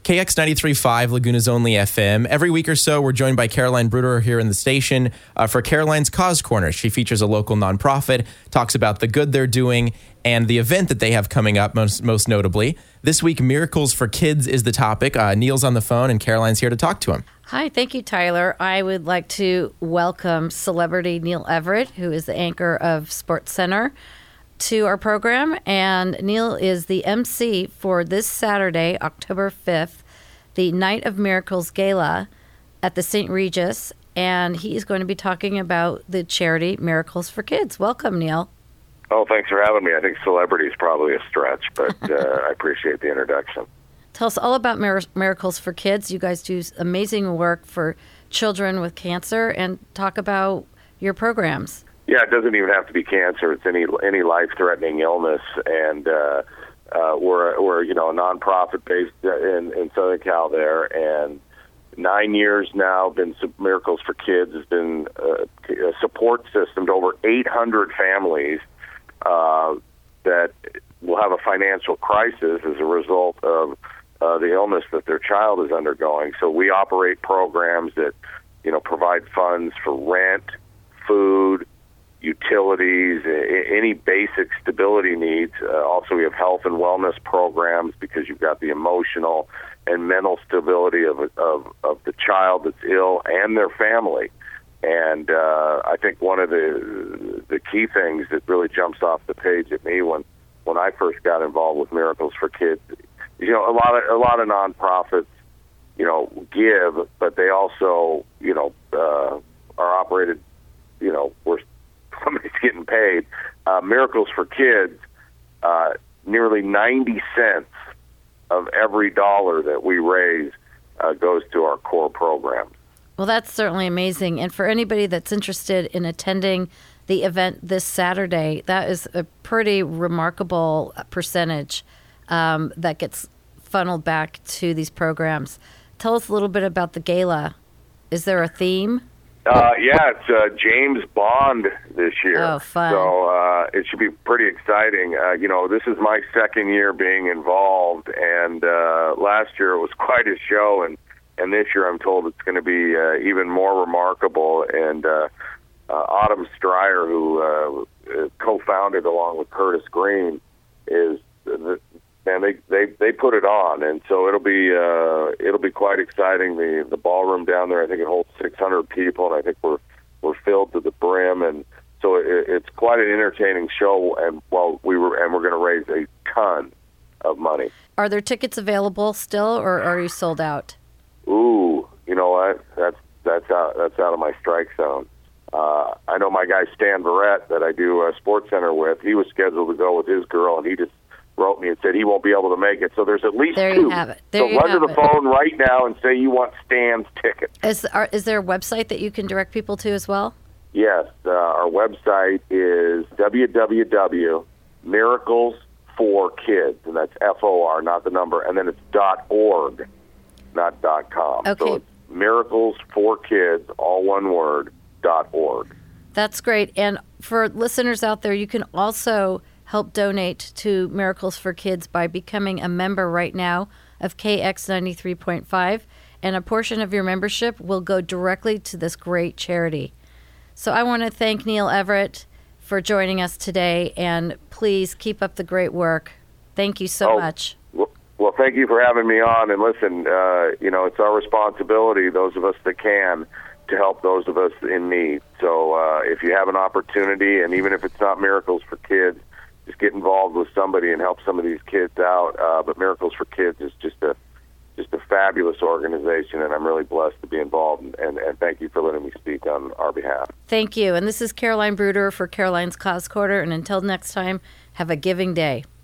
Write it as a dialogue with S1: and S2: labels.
S1: KX 93.5, Laguna's only FM. Every week or so, we're joined by Caroline Bruder here in the station for Caroline's Cause Corner. She features a local nonprofit, talks about the good they're doing, and the event that they have coming up most notably. This week, Miracles for Kids is the topic. Neil's on the phone, and Caroline's here to talk to him.
S2: Hi, thank you, Tyler. I would like to welcome celebrity Neil Everett, who is the anchor of SportsCenter, to our program. And Neil is the MC for this Saturday, October 5th, the Night of Miracles Gala at the St. Regis. And he's going to be talking about the charity Miracles for Kids. Welcome, Neil.
S3: Oh, thanks for having me. I think celebrity is probably a stretch, but I appreciate the introduction.
S2: Tell us all about Miracles for Kids. You guys do amazing work for children with cancer, and talk about your programs.
S3: Yeah, it doesn't even have to be cancer. It's any life-threatening illness, and we're a nonprofit based in Southern Cal there, and 9 years now. Miracles for Kids has been a support system to over 800 families that will have a financial crisis as a result of the illness that their child is undergoing. So we operate programs that provide funds for rent, food, utilities, any basic stability needs. Also, we have health and wellness programs because you've got the emotional and mental stability of the child that's ill and their family. And I think one of the key things that really jumps off the page at me when I first got involved with Miracles for Kids, a lot of nonprofits, give, but they also, are operated, where somebody's getting paid. Miracles for Kids, nearly 90 cents of every dollar that we raise goes to our core program.
S2: Well, that's certainly amazing. And for anybody that's interested in attending the event this Saturday, that is a pretty remarkable percentage that gets funneled back to these programs. Tell us a little bit about the gala. Is there a theme?
S3: It's James Bond this year.
S2: Oh, fun.
S3: So it should be pretty exciting. This is my second year being involved, and last year it was quite a show, and this year I'm told it's going to be even more remarkable. And Autumn Stryer, who co-founded along with Curtis Green, they put it on, and so it'll be quite exciting. The ballroom down there, I think it holds 600 people, and I think we're filled to the brim, and so it's quite an entertaining show. And we're going to raise a ton of money. Are
S2: there tickets available still, or are you sold out?
S3: Ooh, you know what? That's out of my strike zone. I know my guy Stan Verrett that I do SportsCenter with. He was scheduled to go with his girl, and he just wrote me and said he won't be able to make it. So there's at least
S2: there
S3: two.
S2: You have it. There
S3: so
S2: you
S3: run
S2: have
S3: to the
S2: it.
S3: phone right now and say you want Stan's ticket.
S2: Is there a website that you can direct people to as well?
S3: Yes. Our website is www.miraclesforkids, and that's FOR, not the number, and then it's .org, not .com.
S2: Okay.
S3: So it's miraclesforkids, all one word, .org.
S2: That's great. And for listeners out there, you can also help donate to Miracles for Kids by becoming a member right now of KX 93.5, and a portion of your membership will go directly to this great charity. So I want to thank Neil Everett for joining us today, and please keep up the great work. Thank you so much.
S3: Well, thank you for having me on, and listen, it's our responsibility, those of us that can, to help those of us in need. So if you have an opportunity, and even if it's not Miracles for Kids, just get involved with somebody and help some of these kids out. But Miracles for Kids is just a fabulous organization, and I'm really blessed to be involved. And thank you for letting me speak on our behalf.
S2: Thank you. And this is Caroline Bruder for Caroline's Cause Corner. And until next time, have a giving day.